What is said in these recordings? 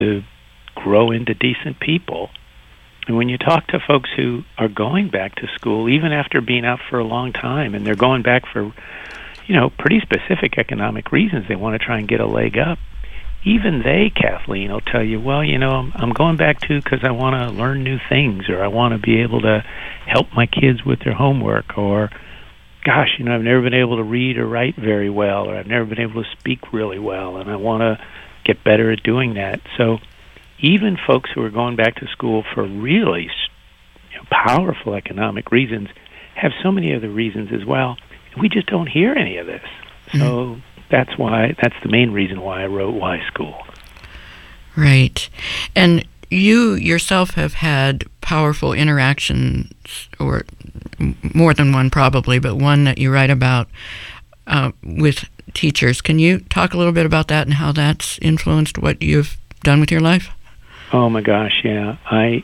to grow into decent people. And when you talk to folks who are going back to school, even after being out for a long time, and they're going back for, pretty specific economic reasons, they want to try and get a leg up, even they, Kathleen, will tell you, well, I'm going back because I want to learn new things, or I want to be able to help my kids with their homework, or, gosh, I've never been able to read or write very well, or I've never been able to speak really well, and I want to get better at doing that. So even folks who are going back to school for really powerful economic reasons have so many other reasons as well. We just don't hear any of this. So that's the main reason why I wrote Why School. Right. And you yourself have had powerful interactions, or more than one probably, but one that you write about with teachers. Can you talk a little bit about that and how that's influenced what you've done with your life? Oh my gosh, yeah. I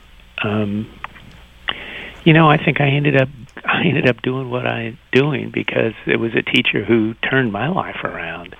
think I ended up doing what I'm doing because it was a teacher who turned my life around.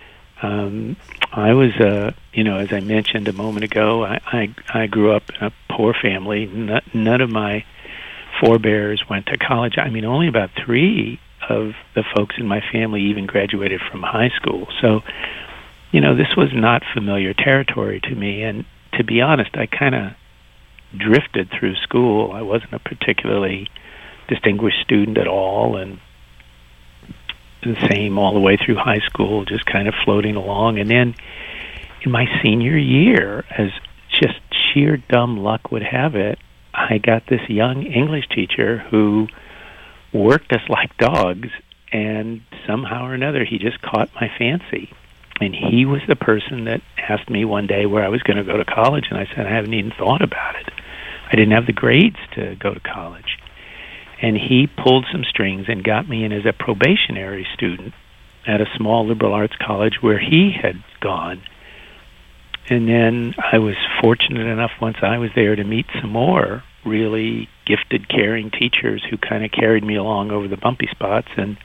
I was, as I mentioned a moment ago, I grew up in a poor family. None of my forebears went to college. I mean, only about 3 of the folks in my family even graduated from high school. So, this was not familiar territory to me. And to be honest, I kind of drifted through school. I wasn't a particularly distinguished student at all, and the same all the way through high school, just kind of floating along. And then in my senior year, as just sheer dumb luck would have it, I got this young English teacher who worked us like dogs, and somehow or another he just caught my fancy. And he was the person that asked me one day where I was going to go to college, and I said I haven't even thought about it. I didn't have the grades to go to college. And he pulled some strings and got me in as a probationary student at a small liberal arts college where he had gone. And then I was fortunate enough once I was there to meet some more really gifted, caring teachers who kind of carried me along over the bumpy spots, and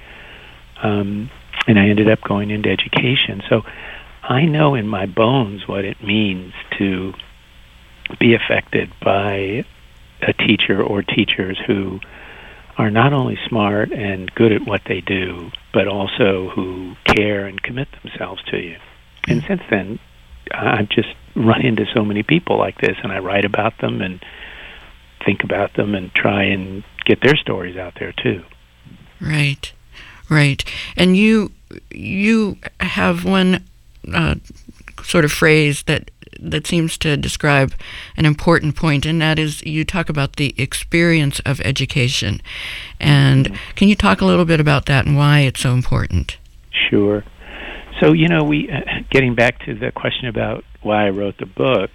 I ended up going into education. So I know in my bones what it means to be affected by a teacher or teachers who are not only smart and good at what they do, but also who care and commit themselves to you. And since then, I've just run into so many people like this, and I write about them and think about them and try and get their stories out there too. Right. And you have one sort of phrase that seems to describe an important point, and that is you talk about the experience of education. And can you talk a little bit about that and why it's so important? Sure. So, we getting back to the question about why I wrote the book,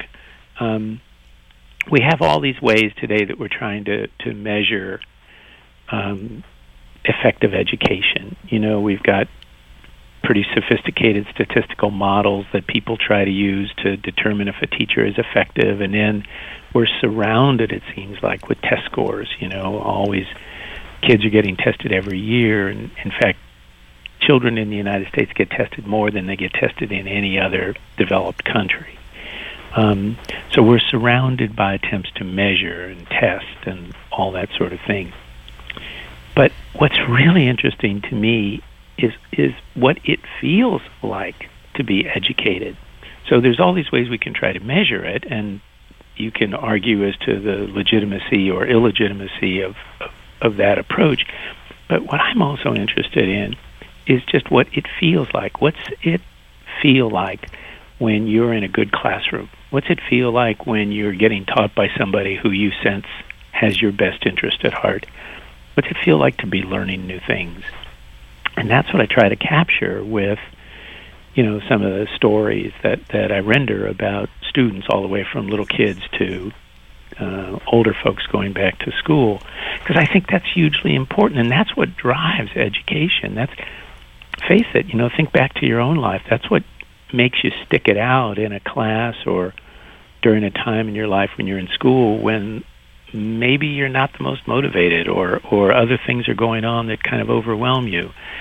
we have all these ways today that we're trying to measure effective education. We've got pretty sophisticated statistical models that people try to use to determine if a teacher is effective, and then we're surrounded, it seems like, with test scores. Always kids are getting tested every year, and in fact, children in the United States get tested more than they get tested in any other developed country. So we're surrounded by attempts to measure and test and all that sort of thing. But what's really interesting to me is what it feels like to be educated. So there's all these ways we can try to measure it, and you can argue as to the legitimacy or illegitimacy of that approach. But what I'm also interested in is just what it feels like. What's it feel like when you're in a good classroom? What's it feel like when you're getting taught by somebody who you sense has your best interest at heart? What's it feel like to be learning new things? And that's what I try to capture with, some of the stories that I render about students all the way from little kids to older folks going back to school, because I think that's hugely important, and that's what drives education. Face it, think back to your own life. That's what makes you stick it out in a class or during a time in your life when you're in school when maybe you're not the most motivated or other things are going on that kind of overwhelm you.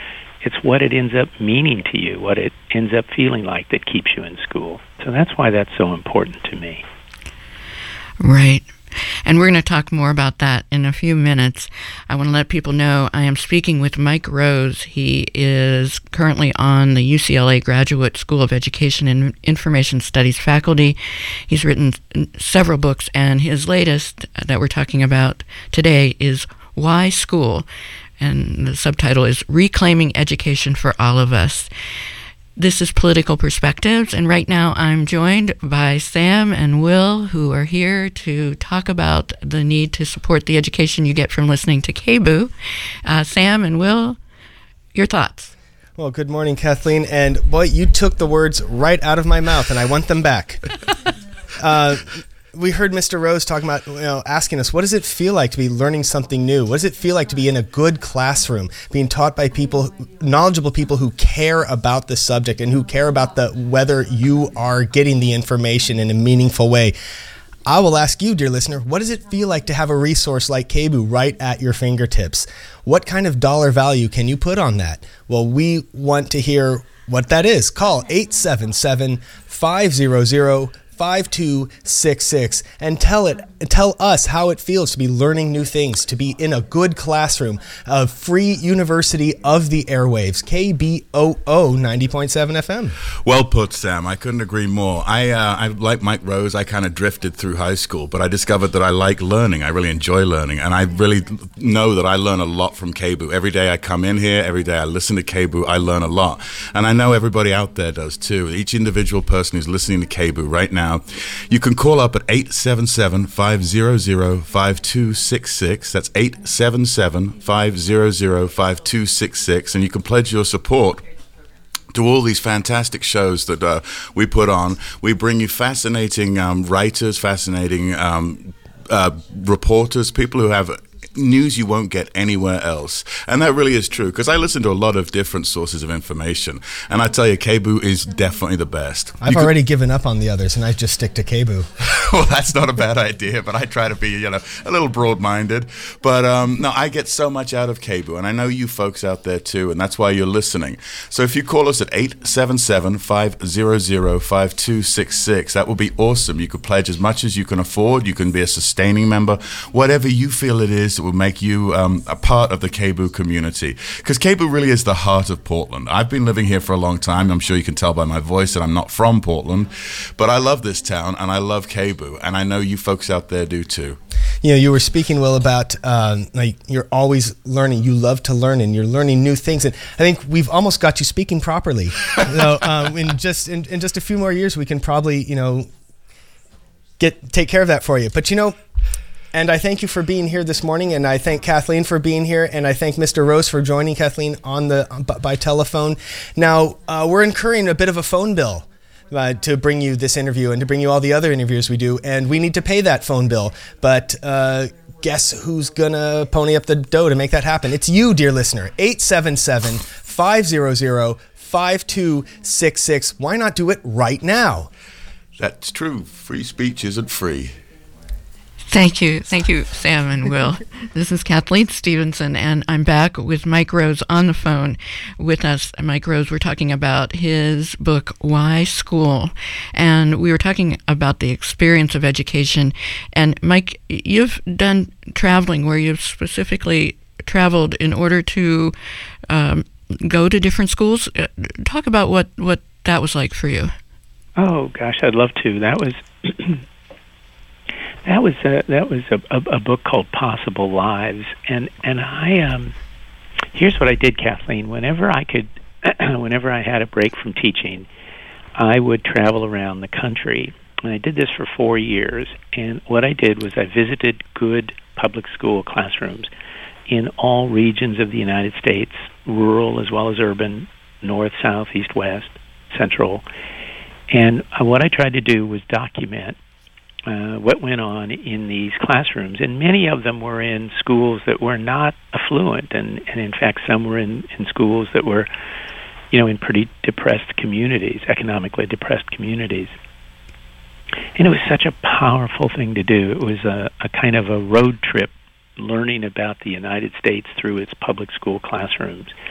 it's what it ends up meaning to you, what it ends up feeling like that keeps you in school. So that's why that's so important to me. Right. And we're going to talk more about that in a few minutes. I want to let people know I am speaking with Mike Rose. He is currently on the UCLA Graduate School of Education and Information Studies faculty. He's written several books, and his latest that we're talking about today is Why School? And the subtitle is Reclaiming Education for All of Us. This is Political Perspectives, and right now I'm joined by Sam and Will, who are here to talk about the need to support the education you get from listening to KBOO. Sam and Will, your thoughts? Well, good morning, Kathleen. And boy, you took the words right out of my mouth, and I want them back. We heard Mr. Rose talking about, asking us, what does it feel like to be learning something new? What does it feel like to be in a good classroom, being taught by people, knowledgeable people who care about the subject and who care about whether you are getting the information in a meaningful way? I will ask you, dear listener, what does it feel like to have a resource like KBOO right at your fingertips? What kind of dollar value can you put on that? Well, we want to hear what that is. Call 877-500-5266 and tell us how it feels to be learning new things, to be in a good classroom, a free university of the airwaves, KBOO 90.7 FM. Well put, Sam. I couldn't agree more. I like Mike Rose. I kind of drifted through high school, but I discovered that I like learning. I really enjoy learning, and I really know that I learn a lot from KBOO. Every day I come in here, every day I listen to KBOO, I learn a lot. And I know everybody out there does too. Each individual person who's listening to KBOO right now, you can call up at 877-500-5266. That's 877-500-5266, and you can pledge your support to all these fantastic shows that we put on. We bring you fascinating writers, fascinating reporters, people who have news you won't get anywhere else. And that really is true, because I listen to a lot of different sources of information, and I tell you, KBOO is definitely the best. I've already given up on the others, and I just stick to KBOO. Well, that's not a bad idea, but I try to be, a little broad-minded. But no, I get so much out of KBOO, and I know you folks out there too, and that's why you're listening. So if you call us at 877-500-5266, that will be awesome. You could pledge as much as you can afford. You can be a sustaining member, whatever you feel it is that will make you a part of the KBOO community. Because KBOO really is the heart of Portland. I've been living here for a long time. I'm sure you can tell by my voice that I'm not from Portland, but I love this town and I love KBOO, and I know you folks out there do too. You were speaking, Will, about you're always learning. You love to learn, and you're learning new things. And I think we've almost got you speaking properly. In just a few more years, we can probably take care of that for you. But and I thank you for being here this morning, and I thank Kathleen for being here, and I thank Mr. Rose for joining Kathleen by telephone. Now, we're incurring a bit of a phone bill to bring you this interview and to bring you all the other interviews we do, and we need to pay that phone bill. But guess who's going to pony up the dough to make that happen? It's you, dear listener. 877-500-5266. Why not do it right now? That's true. Free speech isn't free. Thank you, Sam and Will. This is Kathleen Stevenson, and I'm back with Mike Rose on the phone with us. Mike Rose, we're talking about his book, Why School? And we were talking about the experience of education. And Mike, you've done traveling where you've specifically traveled in order to go to different schools. Talk about what that was like for you. Oh, gosh, I'd love to. That was... That was a book called Possible Lives, and I here's what I did, Kathleen. Whenever I had a break from teaching, I would travel around the country, and I did this for 4 years. And what I did was I visited good public school classrooms in all regions of the United States, rural as well as urban, north, south, east, west, central. And what I tried to do was document what went on in these classrooms, and many of them were in schools that were not affluent, and in fact some were in schools that were, in pretty depressed communities, economically depressed communities. And it was such a powerful thing to do. It was a kind of a road trip, learning about the United States through its public school classrooms.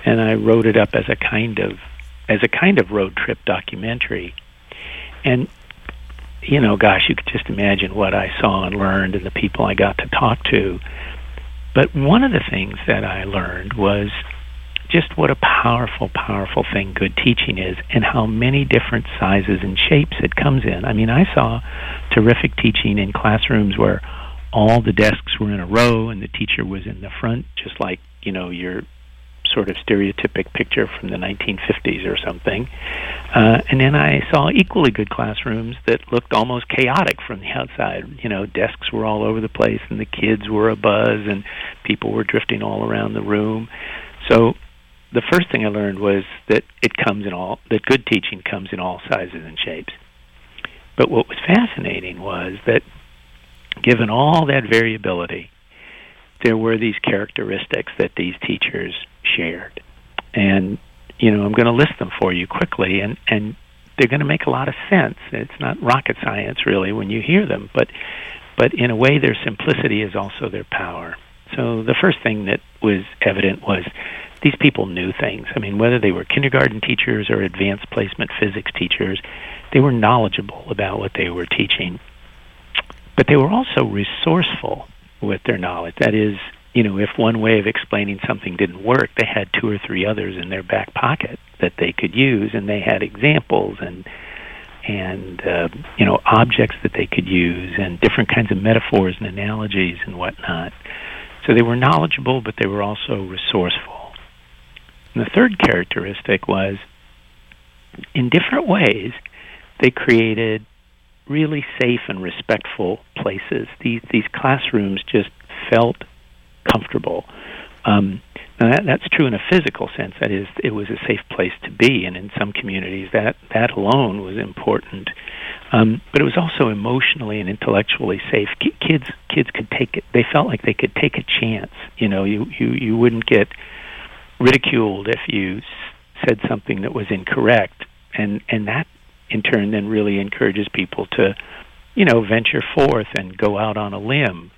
and I wrote it up as a kind of road trip documentary. And gosh, you could just imagine what I saw and learned and the people I got to talk to. But one of the things that I learned was just what a powerful, powerful thing good teaching is, and how many different sizes and shapes it comes in. I mean, I saw terrific teaching in classrooms where all the desks were in a row and the teacher was in the front, just like, your sort of stereotypic picture from the 1950s or something. And then I saw equally good classrooms that looked almost chaotic from the outside. Desks were all over the place and the kids were abuzz and people were drifting all around the room. So the first thing I learned was that that good teaching comes in all sizes and shapes. But what was fascinating was that given all that variability, there were these characteristics that these teachers shared. And, I'm going to list them for you quickly, and they're going to make a lot of sense. It's not rocket science, really, when you hear them, but in a way, their simplicity is also their power. So the first thing that was evident was these people knew things. I mean, whether they were kindergarten teachers or advanced placement physics teachers, they were knowledgeable about what they were teaching. But they were also resourceful with their knowledge. That is, if one way of explaining something didn't work, they had 2 or 3 others in their back pocket that they could use, and they had examples and objects that they could use, and different kinds of metaphors and analogies and whatnot. So they were knowledgeable, but they were also resourceful. And the third characteristic was, in different ways, they created really safe and respectful places. These classrooms just felt comfortable. Now that's true in a physical sense. That is, it was a safe place to be, and in some communities that alone was important. But it was also emotionally and intellectually safe. Kids could take it. They felt like they could take a chance. You wouldn't get ridiculed if you said something that was incorrect, and that in turn then really encourages people to, venture forth and go out on a limb.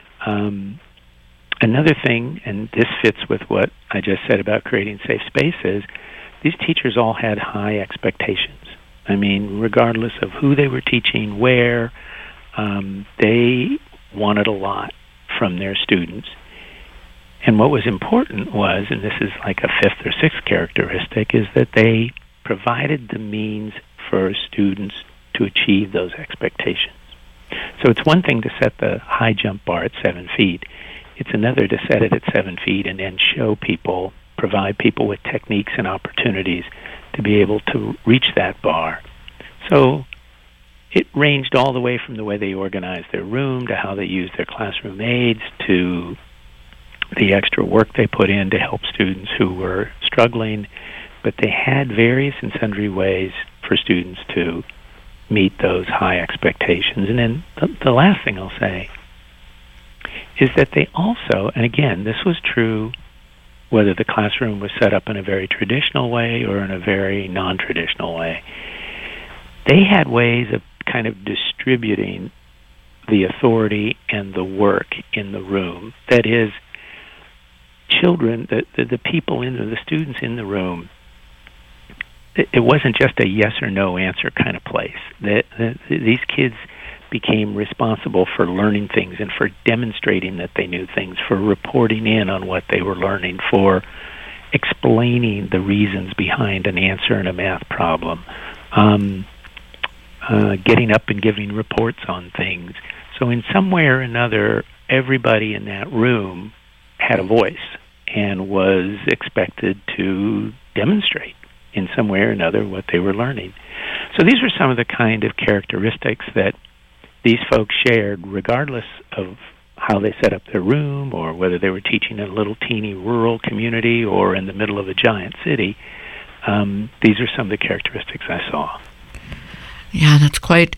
Another thing, and this fits with what I just said about creating safe spaces, these teachers all had high expectations. I mean, regardless of who they were teaching, where, they wanted a lot from their students. And what was important was, and this is like a 5th or 6th characteristic, is that they provided the means for students to achieve those expectations. So it's one thing to set the high jump bar at 7 feet. It's another to set it at 7 feet and then provide people with techniques and opportunities to be able to reach that bar. So it ranged all the way from the way they organized their room to how they used their classroom aids to the extra work they put in to help students who were struggling. But they had various and sundry ways for students to meet those high expectations. And then the last thing I'll say is that they also, and again, this was true whether the classroom was set up in a very traditional way or in a very non-traditional way, they had ways of kind of distributing the authority and the work in the room. That is, children, the people the students in the room, it wasn't just a yes or no answer kind of place. These kids became responsible for learning things and for demonstrating that they knew things, for reporting in on what they were learning, for explaining the reasons behind an answer in a math problem, getting up and giving reports on things. So in some way or another, everybody in that room had a voice and was expected to demonstrate in some way or another what they were learning. So these were some of the kind of characteristics that these folks shared, regardless of how they set up their room or whether they were teaching in a little teeny rural community or in the middle of a giant city. These are some of the characteristics I saw. Yeah, that's quite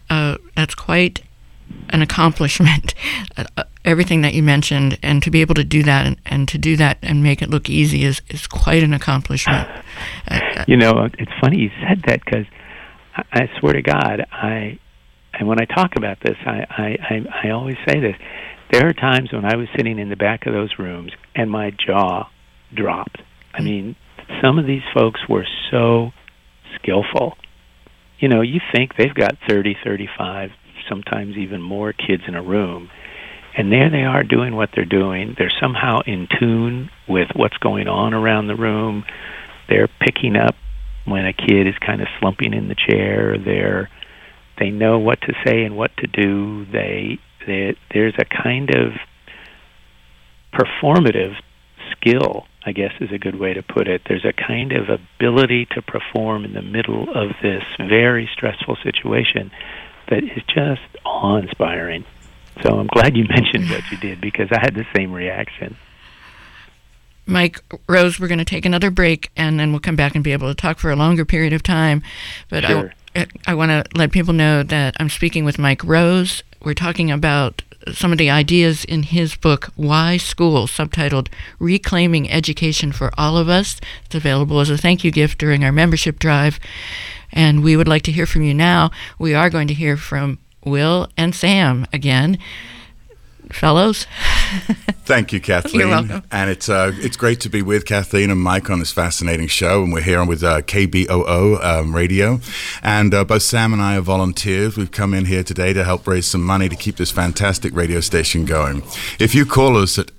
an accomplishment. Everything that you mentioned, and to be able to do that and to do that and make it look easy is quite an accomplishment. It's funny you said that, because I swear to God, and when I talk about this, I always say this. There are times when I was sitting in the back of those rooms and my jaw dropped. I mean, some of these folks were so skillful. You know, you think they've got 30, 35, sometimes even more kids in a room, and there they are doing what they're doing. They're somehow in tune with what's going on around the room. They're picking up when a kid is kind of slumping in the chair. They know what to say and what to do. There's a kind of performative skill, I guess is a good way to put it. There's a kind of ability to perform in the middle of this very stressful situation that is just awe-inspiring. So I'm glad you mentioned what you did, because I had the same reaction. Mike Rose, we're going to take another break, and then we'll come back and be able to talk for a longer period of time. But sure. I want to let people know that I'm speaking with Mike Rose. We're talking about some of the ideas in his book, Why School, subtitled Reclaiming Education for All of Us. It's available as a thank you gift during our membership drive. And we would like to hear from you now. We are going to hear from Will and Sam again. Fellows. Thank you, Kathleen. You're welcome. And it's great to be with Kathleen and Mike on this fascinating show. And we're here with KBOO radio. And both Sam and I are volunteers. We've come in here today to help raise some money to keep this fantastic radio station going. If you call us at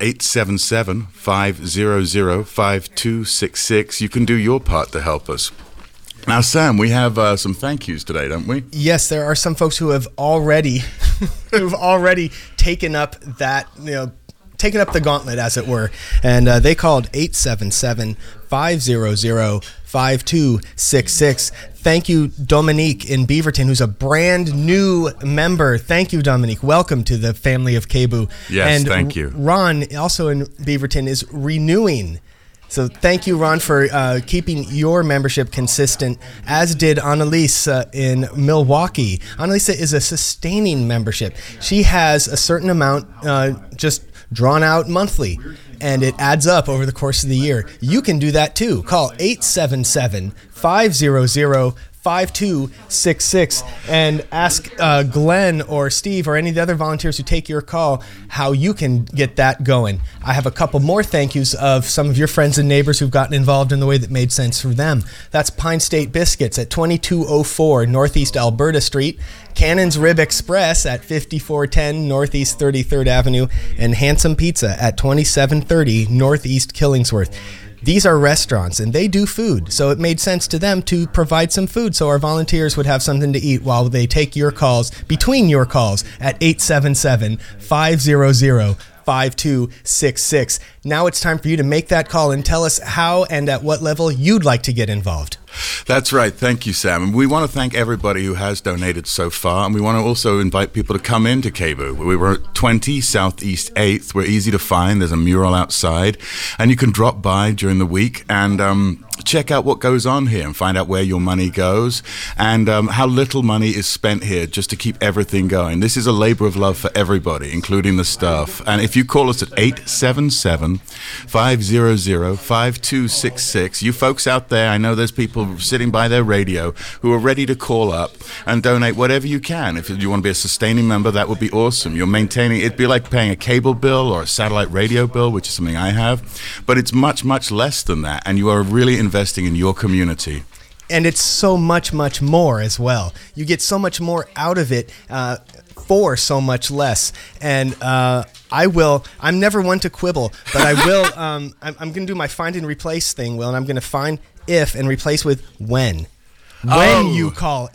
877-500-5266, you can do your part to help us. Now, Sam, we have some thank yous today, don't we? Yes, there are some folks who have already taken up that, taken up the gauntlet, as it were, and they called 877-500-5266. Thank you, Dominique in Beaverton, who's a brand new member. Thank you, Dominique. Welcome to the family of KBOO. Yes, and thank you. Ron, also in Beaverton, is renewing. So thank you, Ron, for keeping your membership consistent, as did Annalise in Milwaukee. Annalise is a sustaining membership. She has a certain amount just drawn out monthly, and it adds up over the course of the year. You can do that too. Call 877-500-5266 and ask Glenn or Steve or any of the other volunteers who take your call how you can get that going. I have a couple more thank yous of some of your friends and neighbors who've gotten involved in the way that made sense for them. That's Pine State Biscuits at 2204 Northeast Alberta Street, Cannon's Rib Express at 5410 Northeast 33rd Avenue, and Handsome Pizza at 2730 Northeast Killingsworth. These are restaurants, and they do food, so it made sense to them to provide some food so our volunteers would have something to eat while they take your calls, between your calls, at 877-500-5266. Now it's time for you to make that call and tell us how and at what level you'd like to get involved. That's right. Thank you, Sam. And we want to thank everybody who has donated so far. And we want to also invite people to come into KBOO. We were at 20 Southeast 8th. We're easy to find. There's a mural outside. And you can drop by during the week and check out what goes on here and find out where your money goes and how little money is spent here just to keep everything going. This is a labor of love for everybody, including the staff. And if you call us at 877-500-5266, you folks out there, I know there's people sitting by their radio who are ready to call up and donate whatever you can. If you want to be a sustaining member, that would be awesome. You're maintaining, it'd be like paying a cable bill or a satellite radio bill, which is something I have, but it's much, much less than that, and you are really investing in your community. And it's so much, much more as well. You get so much more out of it for so much less. And I'm never one to quibble, but I will, I'm going to do my find and replace thing, Will, and I'm going to find if and replace with when. When you call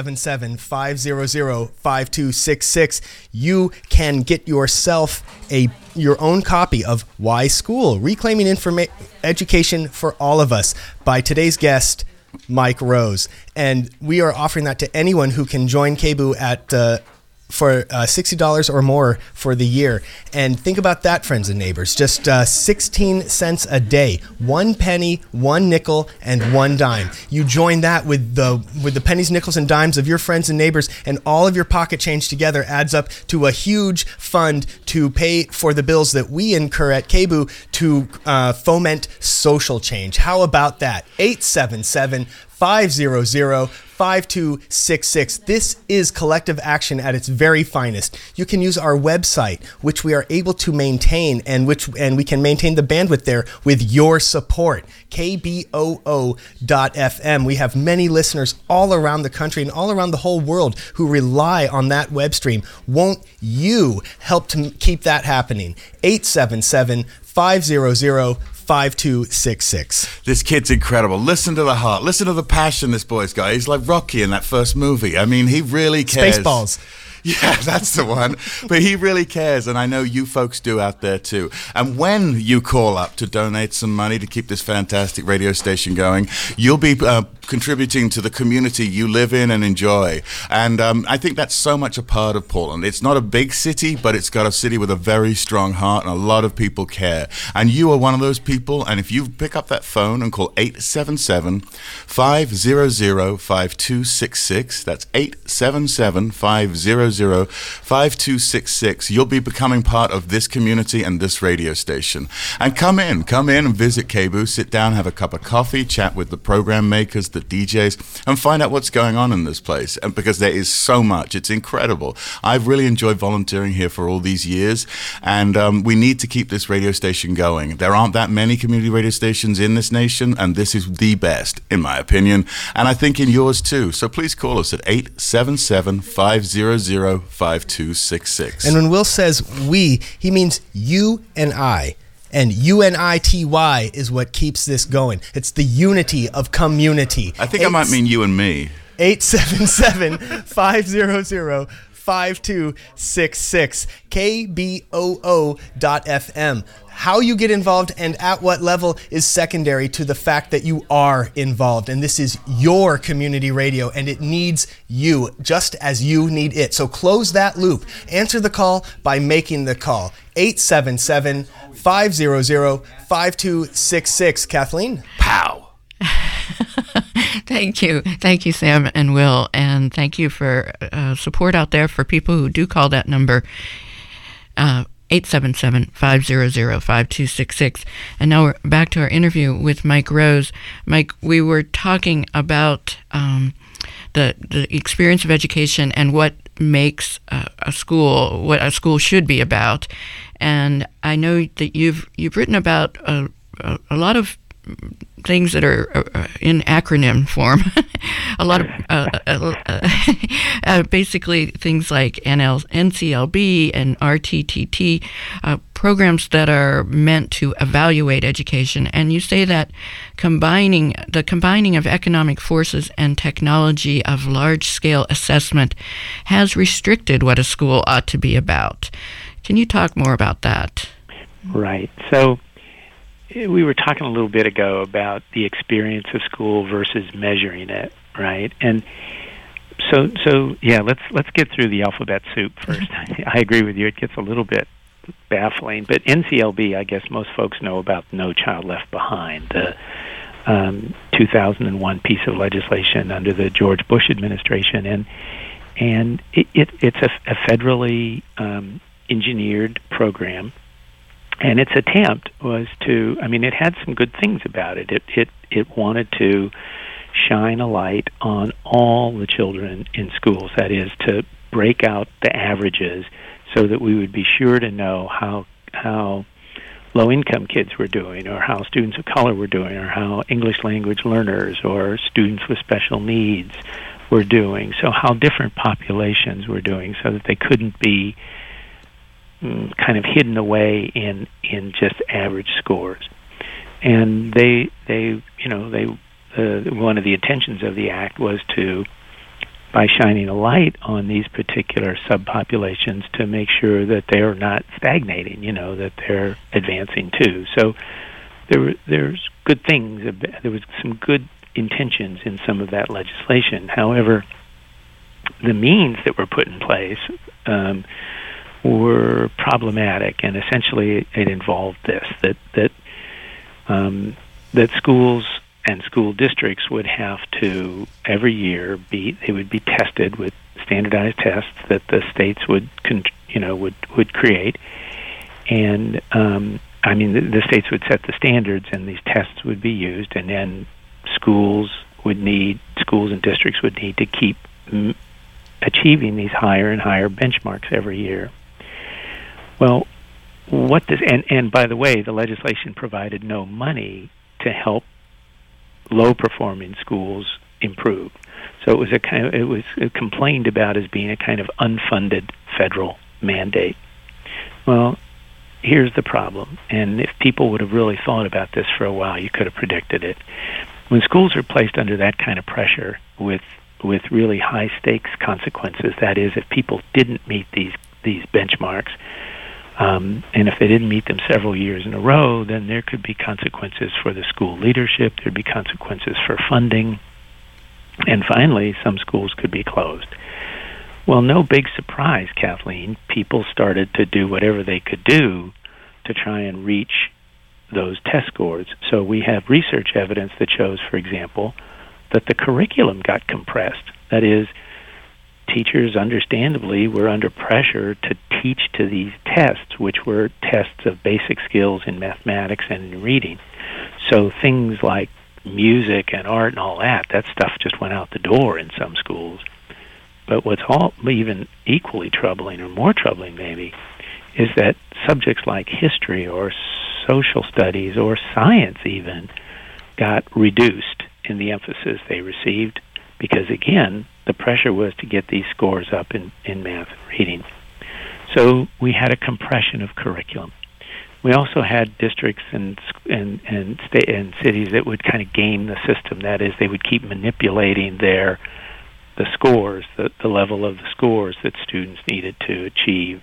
877-500-5266, you can get yourself your own copy of Why School, Reclaiming Education for All of Us, by today's guest, Mike Rose. And we are offering that to anyone who can join KBOO at for $60 or more for the year. And think about that, friends and neighbors. Just 16 cents a day, 1 penny, 1 nickel, and 1 dime. You join that with the pennies, nickels, and dimes of your friends and neighbors, and all of your pocket change together adds up to a huge fund to pay for the bills that we incur at KBOO to foment social change. How about that? 877-500-5266. 5266. This is collective action at its very finest. You can use our website, which we are able to maintain, and we can maintain the bandwidth there with your support. KBOO.FM. We have many listeners all around the country and all around the whole world who rely on that web stream. Won't you help to keep that happening? 877-500-5266. This kid's incredible. Listen to the heart. Listen to the passion this boy's got. He's like Rocky in that first movie. I mean, he really cares. Spaceballs. Yeah, that's the one. But he really cares, and I know you folks do out there too. And when you call up to donate some money to keep this fantastic radio station going, you'll be contributing to the community you live in and enjoy. And I think that's so much a part of Portland. It's not a big city, but it's got a city with a very strong heart, and a lot of people care. And you are one of those people, and if you pick up that phone and call 877-500-5266, that's 877-500-5266, you'll be becoming part of this community and this radio station. And come in and visit KBOO, sit down, have a cup of coffee, chat with the program makers, the DJs, and find out what's going on in this place. And because there is so much, it's incredible. I've really enjoyed volunteering here for all these years, and we need to keep this radio station going. There aren't that many community radio stations in this nation, and this is the best, in my opinion, and I think in yours too. So please call us at 877-500-5266. And when Will says we, he means you and I. And UNITY is what keeps this going. It's the unity of community. I think I might mean you and me. 877-500-5266. KBOO.FM. How you get involved and at what level is secondary to the fact that you are involved. And this is your community radio, and it needs you just as you need it. So close that loop. Answer the call by making the call. 877-500-5266. Kathleen? Pow! Thank you, Sam and Will, and thank you for support out there for people who do call that number, 877-500-5266. And now we're back to our interview with Mike Rose. Mike, we were talking about the experience of education and what makes what a school should be about. And I know that you've written about a lot of things that are in acronym form. A lot of basically things like NCLB and RTTT, programs that are meant to evaluate education. And you say that combining of economic forces and technology of large-scale assessment has restricted what a school ought to be about. Can you talk more about that? Right. So we were talking a little bit ago about the experience of school versus measuring it, right? And so yeah, let's get through the alphabet soup first. I agree with you. It gets a little bit baffling, but NCLB, I guess most folks know about No Child Left Behind, the 2001 piece of legislation under the George Bush administration, and it's a federally engineered program. And its attempt was to, it had some good things about it. It wanted to shine a light on all the children in schools, that is, to break out the averages so that we would be sure to know how low-income kids were doing, or how students of color were doing, or how English language learners or students with special needs were doing, so how different populations were doing, so that they couldn't be kind of hidden away in just average scores. And they one of the intentions of the act was to, by shining a light on these particular subpopulations, to make sure that they are not stagnating, that they're advancing too. So there's good things. There was some good intentions in some of that legislation. However, the means that were put in place were problematic, and essentially it involved this: that schools and school districts would have to every year they would be tested with standardized tests that the states would create, and the states would set the standards, and these tests would be used, and then schools schools and districts would need to keep achieving these higher and higher benchmarks every year. Well, and by the way, the legislation provided no money to help low-performing schools improve. So it was complained about as being a kind of unfunded federal mandate. Well, here's the problem, and if people would have really thought about this for a while, you could have predicted it. When schools are placed under that kind of pressure with really high-stakes consequences, that is, if people didn't meet these benchmarks, and if they didn't meet them several years in a row, then there could be consequences for the school leadership, there'd be consequences for funding, and finally, some schools could be closed. Well, no big surprise, Kathleen. People started to do whatever they could do to try and reach those test scores. So we have research evidence that shows, for example, that the curriculum got compressed. That is, teachers understandably were under pressure to teach to these tests, which were tests of basic skills in mathematics and in reading. So things like music and art and all that stuff just went out the door in some schools. But what's even equally troubling, or more troubling maybe, is that subjects like history or social studies or science even got reduced in the emphasis they received because, again, the pressure was to get these scores up in math and reading. So we had a compression of curriculum. We also had districts and state and cities that would kind of game the system. That is, they would keep manipulating the scores, the level of the scores that students needed to achieve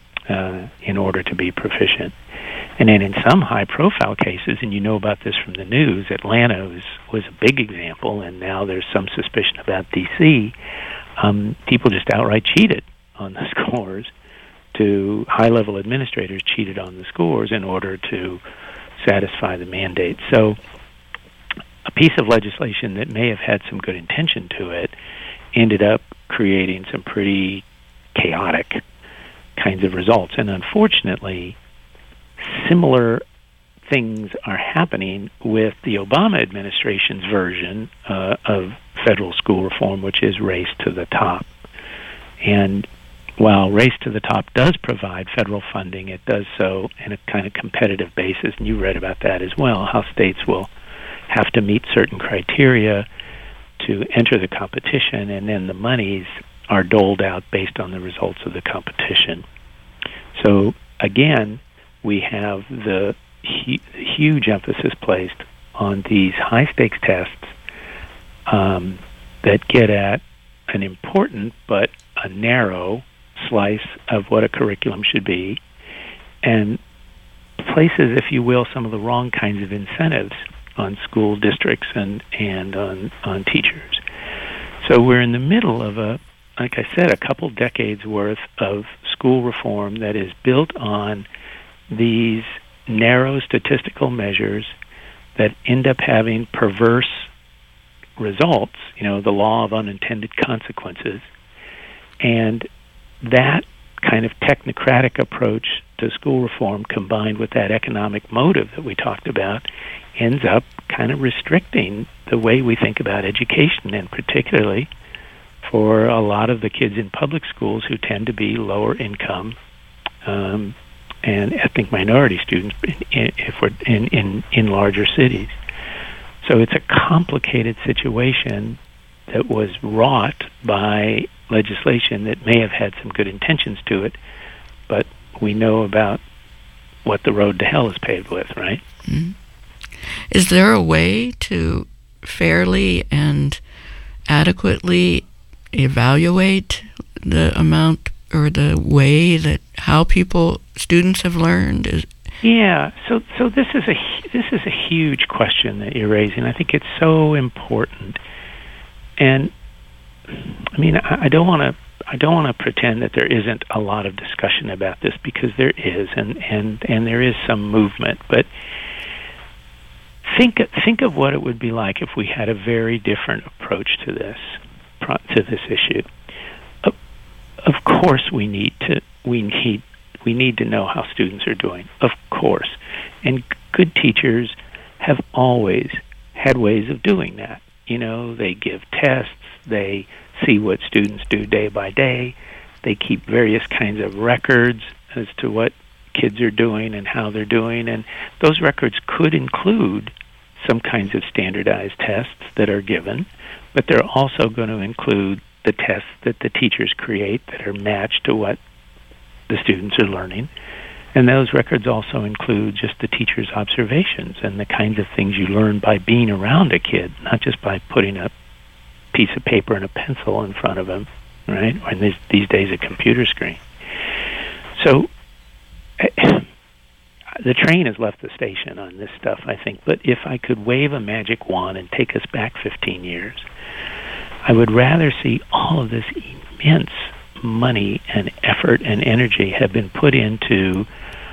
in order to be proficient. And then in some high-profile cases, and you know about this from the news, Atlanta was a big example, and now there's some suspicion about D.C., people just outright cheated on the scores. High-level administrators cheated on the scores in order to satisfy the mandate. So a piece of legislation that may have had some good intention to it ended up creating some pretty chaotic kinds of results. And unfortunately, similar things are happening with the Obama administration's version of federal school reform, which is Race to the Top. And while Race to the Top does provide federal funding, it does so in a kind of competitive basis, and you read about that as well, how states will have to meet certain criteria to enter the competition, and then the monies are doled out based on the results of the competition. So again, we have the huge emphasis placed on these high-stakes tests that get at an important but a narrow slice of what a curriculum should be, and places, if you will, some of the wrong kinds of incentives on school districts and on teachers. So we're in the middle of like I said, a couple decades worth of school reform that is built on these narrow statistical measures that end up having perverse results, the law of unintended consequences. And that kind of technocratic approach to school reform, combined with that economic motive that we talked about, ends up kind of restricting the way we think about education, and particularly for a lot of the kids in public schools who tend to be lower income and ethnic minority students if we're in larger cities. So it's a complicated situation that was wrought by legislation that may have had some good intentions to it, but we know about what the road to hell is paved with, right? Mm-hmm. Is there a way to fairly and adequately evaluate the amount or the way that how students have learned? Yeah, so this is a huge question that you're raising. I think it's so important, and I mean, I don't want to pretend that there isn't a lot of discussion about this, because there is, and there is some movement. But think of what it would be like if we had a very different approach to this issue. Of course, we need to know how students are doing. Of course, and good teachers have always had ways of doing that. They give tests. They see what students do day by day. They keep various kinds of records as to what kids are doing and how they're doing. And those records could include some kinds of standardized tests that are given, but they're also going to include the tests that the teachers create that are matched to what the students are learning. And those records also include just the teacher's observations and the kinds of things you learn by being around a kid, not just by putting a piece of paper and a pencil in front of them, right? Or these days a computer screen. So the train has left the station on this stuff, I think. But if I could wave a magic wand and take us back 15 years, I would rather see all of this immense money and effort and energy have been put into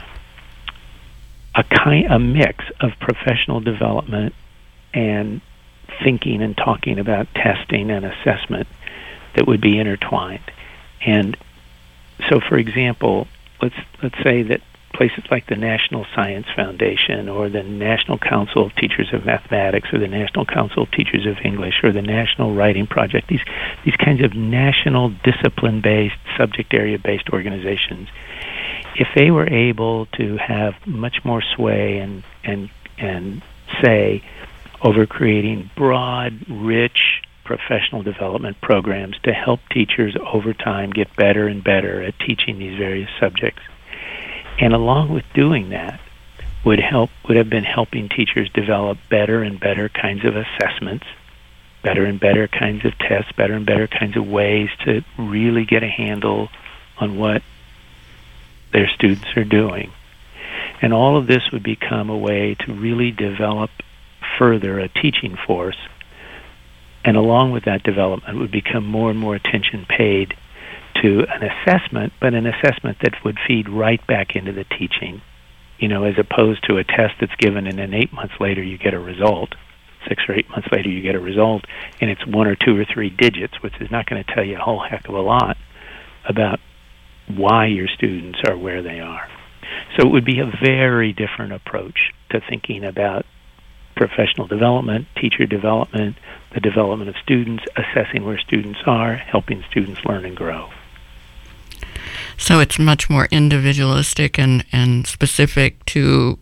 a mix of professional development and thinking and talking about testing and assessment that would be intertwined. And so, for example, let's say that places like the National Science Foundation or the National Council of Teachers of Mathematics or the National Council of Teachers of English or the National Writing Project, these kinds of national discipline-based, subject area-based organizations, if they were able to have much more sway and say over creating broad, rich professional development programs to help teachers over time get better and better at teaching these various subjects. And along with doing that, would have been helping teachers develop better and better kinds of assessments, better and better kinds of tests, better and better kinds of ways to really get a handle on what their students are doing. And all of this would become a way to really develop further a teaching force. And along with that development would become more and more attention paid to an assessment, but an assessment that would feed right back into the teaching, as opposed to a test that's given and then 8 months later you get a result, 6 or 8 months later you get a result, and it's 1 or 2 or 3 digits, which is not going to tell you a whole heck of a lot about why your students are where they are. So it would be a very different approach to thinking about professional development, teacher development, the development of students, assessing where students are, helping students learn and grow. So it's much more individualistic and specific to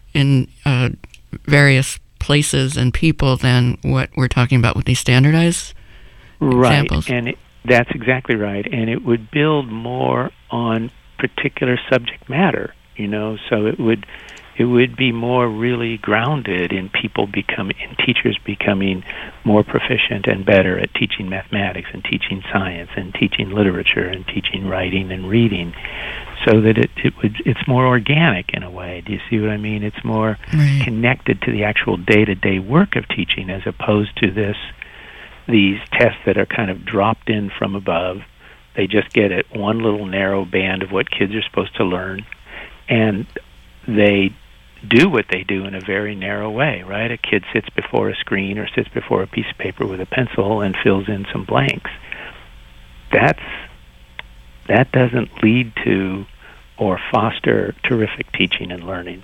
various places and people than what we're talking about with these standardized examples. Right, and that's exactly right. And it would build more on particular subject matter, so it would be more really grounded in teachers becoming more proficient and better at teaching mathematics and teaching science and teaching literature and teaching writing and reading, so that it's more organic in a way. Do you see what I mean? It's more connected to the actual day-to-day work of teaching, as opposed to these tests that are kind of dropped in from above. They just get at one little narrow band of what kids are supposed to learn, and they do what they do in a very narrow way, right? A kid sits before a screen or sits before a piece of paper with a pencil and fills in some blanks. That doesn't lead to or foster terrific teaching and learning.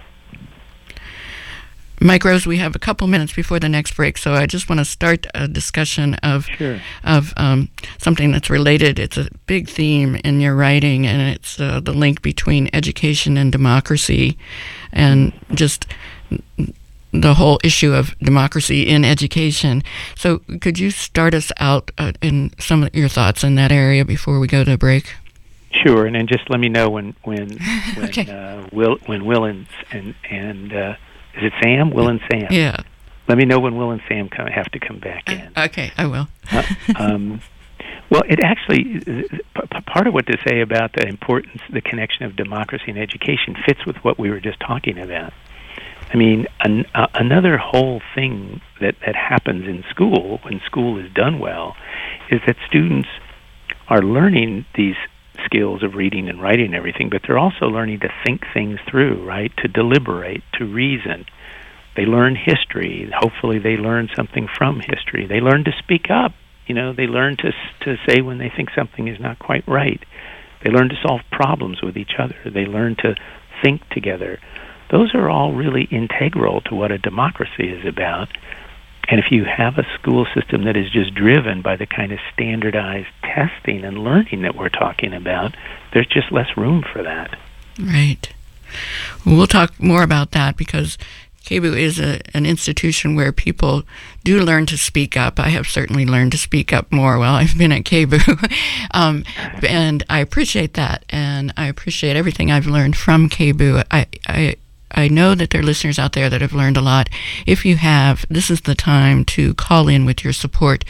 Mike Rose, we have a couple minutes before the next break, so I just want to start a discussion of something that's related. It's a big theme in your writing, and it's the link between education and democracy, and just the whole issue of democracy in education. So could you start us out in some of your thoughts in that area before we go to break? Sure, and then just let me know when okay. Will and is it Sam? Will and Sam. Yeah. Let me know when Will and Sam have to come back in. Okay, I will. Well, it actually, part of what to say about the importance, the connection of democracy and education fits with what we were just talking about. I mean, another whole thing that happens in school, when school is done well, is that students are learning these skills of reading and writing and everything, but they're also learning to think things through, right? To deliberate, to reason. They learn history. Hopefully they learn something from history. They learn to speak up. They learn to say when they think something is not quite right. They learn to solve problems with each other. They learn to think together. Those are all really integral to what a democracy is about. And if you have a school system that is just driven by the kind of standardized testing and learning that we're talking about, there's just less room for that. Right. Well, we'll talk more about that because KBOO is an institution where people do learn to speak up. I have certainly learned to speak up more while I've been at KBOO. And I appreciate that. And I appreciate everything I've learned from KBOO. I know that there are listeners out there that have learned a lot. If you have, this is the time to call in with your support,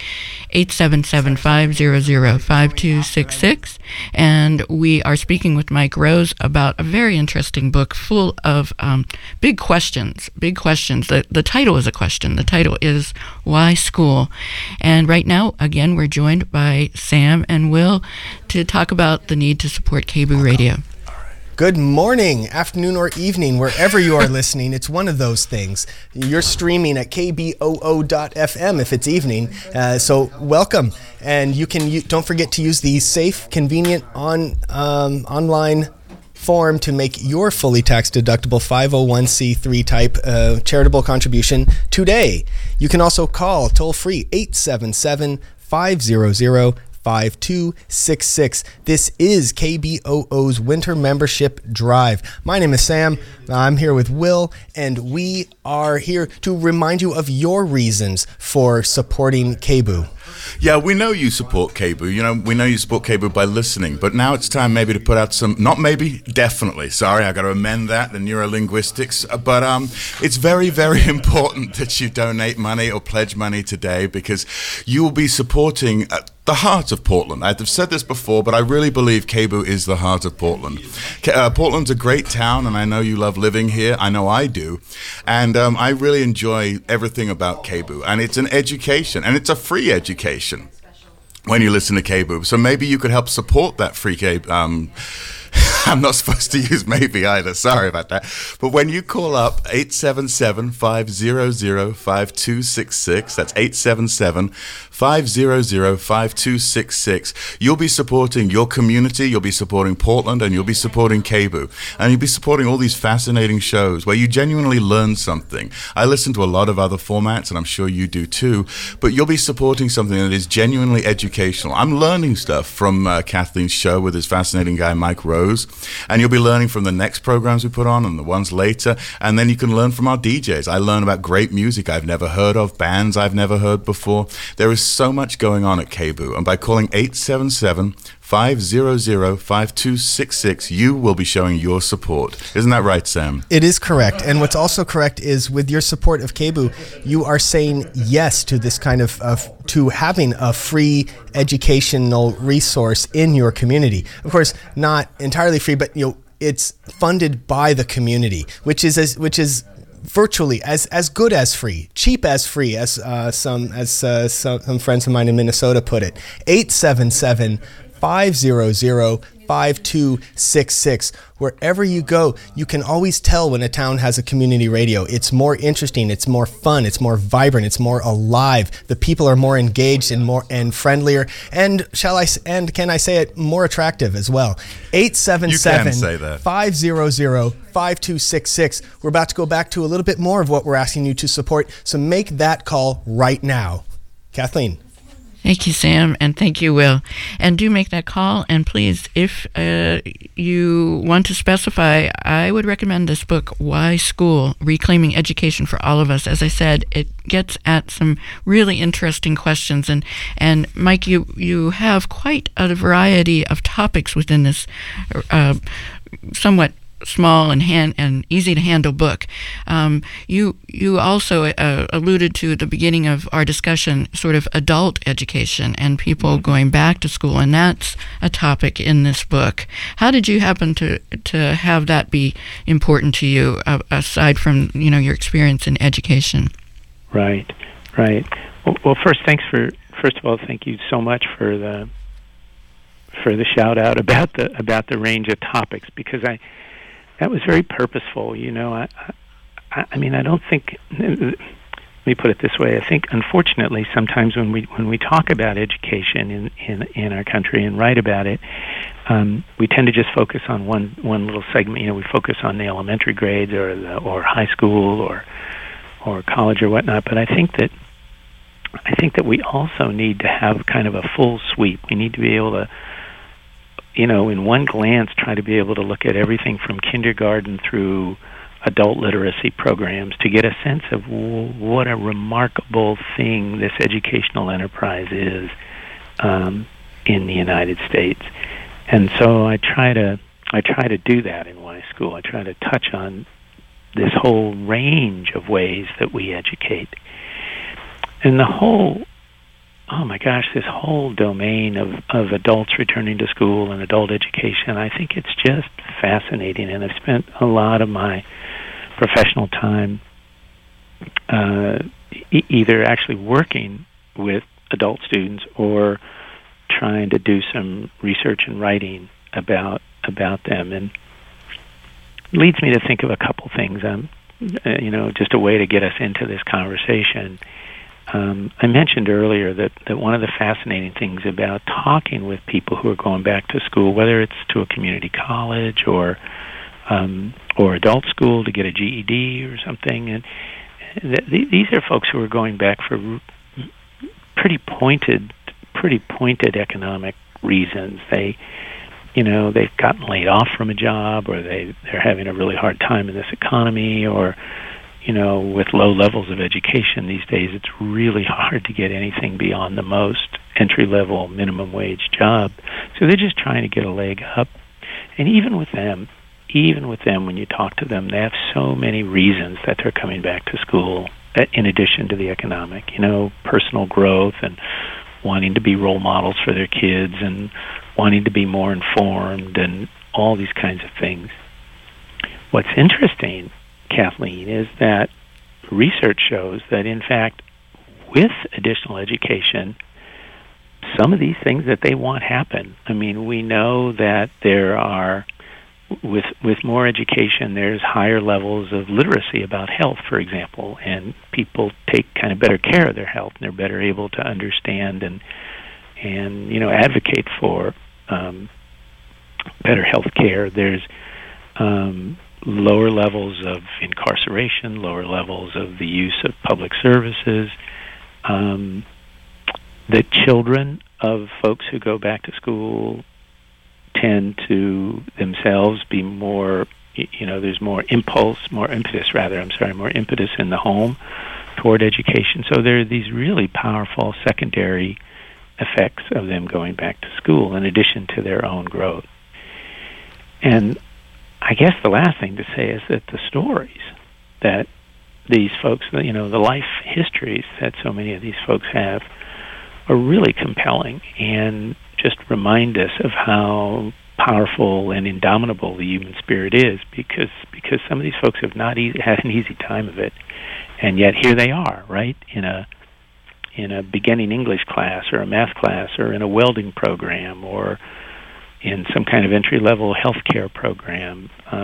877-500-5266. And we are speaking with Mike Rose about a very interesting book full of big questions. The title is a question. The title is Why School? And right now, again, we're joined by Sam and Will to talk about the need to support KBOO Radio. Good morning, afternoon, or evening, wherever you are listening. It's one of those things. You're streaming at kboo.fm if it's evening, so welcome. And you can don't forget to use the safe, convenient online form to make your fully tax-deductible 501c3 type charitable contribution today. You can also call toll-free 877-500-5266. This is KBOO's Winter Membership Drive. My name is Sam. I'm here with Will, and we are here to remind you of your reasons for supporting KBOO. Yeah, we know you support KBOO. We know you support KBOO by listening, but now it's time maybe to put out some, not maybe, definitely. Sorry, I got to amend that, the neurolinguistics. But it's very, very important that you donate money or pledge money today because you will be supporting the heart of Portland. I've said this before, but I really believe KBOO is the heart of Portland. Portland's a great town, and I know you love living here. I know I do. And I really enjoy everything about KBOO. And it's an education, and it's a free education when you listen to KBOO. So maybe you could help support that free KBOO. I'm not supposed to use maybe either. Sorry about that. But when you call up 877-500-5266, that's 877-500-5266, you'll be supporting your community, you'll be supporting Portland, and you'll be supporting KBOO. And you'll be supporting all these fascinating shows where you genuinely learn something. I listen to a lot of other formats, and I'm sure you do too, but you'll be supporting something that is genuinely educational. I'm learning stuff from Kathleen's show with this fascinating guy, Mike Rose. And you'll be learning from the next programs we put on and the ones later. And then you can learn from our DJs. I learn about great music I've never heard of, bands I've never heard before. There is so much going on at KBOO. And by calling 877-500-5266, you will be showing your support. Isn't that right, Sam? It is correct. And what's also correct is with your support of KBOO, you are saying yes to this kind of to having a free educational resource in your community. Of course, not entirely free, but it's funded by the community, which is virtually as good as free, cheap as free, as some friends of mine in Minnesota put it. 877-500-5266. Wherever you go, you can always tell when a town has a community radio. It's more interesting, it's more fun, it's more vibrant, it's more alive. The people are more engaged and friendlier, and can I say it, more attractive as well. 877-500-5266. We're about to go back to a little bit more of what we're asking you to support, so make that call right now. Kathleen. Thank you, Sam, and thank you, Will. And do make that call, and please, if you want to specify, I would recommend this book, Why School? Reclaiming Education for All of Us. As I said, it gets at some really interesting questions, and Mike, you have quite a variety of topics within this somewhat small and easy to handle book. You also alluded to at the beginning of our discussion sort of adult education and people going back to school, and that's a topic in this book. How did you happen to have that be important to you, aside from your experience in education? Right. Well, first of all, thank you so much for the shout out about the range of topics, because that was very purposeful. I don't think. Let me put it this way. I think, unfortunately, sometimes when we talk about education in our country and write about it, we tend to just focus on one little segment. We focus on the elementary grades or high school or college or whatnot. But I think that I think that we also need to have kind of a full sweep. We need to be able to, in one glance, try to be able to look at everything from kindergarten through adult literacy programs to get a sense of what a remarkable thing this educational enterprise is in the United States. And so I try to do that in Y School. I try to touch on this whole range of ways that we educate. And this whole domain of adults returning to school and adult education, I think it's just fascinating. And I've spent a lot of my professional time either actually working with adult students or trying to do some research and writing about them. And it leads me to think of a couple things, just a way to get us into this conversation. I mentioned earlier that one of the fascinating things about talking with people who are going back to school, whether it's to a community college or adult school to get a GED or something, and these are folks who are going back for pretty pointed economic reasons. They've gotten laid off from a job, or they're having a really hard time in this economy, or with low levels of education these days, it's really hard to get anything beyond the most entry-level minimum wage job. So they're just trying to get a leg up. And even with them, when you talk to them, they have so many reasons that they're coming back to school, in addition to the economic, personal growth and wanting to be role models for their kids and wanting to be more informed and all these kinds of things. What's interesting, Kathleen, is that research shows that, in fact, with additional education, some of these things that they want happen. I mean, we know that there are, with more education, there's higher levels of literacy about health, for example, and people take kind of better care of their health, and they're better able to understand and advocate for better health care. There's lower levels of incarceration, lower levels of the use of public services. The children of folks who go back to school tend to themselves be more, there's more impetus in the home toward education. So there are these really powerful secondary effects of them going back to school in addition to their own growth. And I guess the last thing to say is that the stories that these folks, the life histories that so many of these folks have are really compelling and just remind us of how powerful and indomitable the human spirit is, because some of these folks have not had an easy time of it, and yet here they are, right, in a beginning English class or a math class or in a welding program or in some kind of entry-level healthcare program,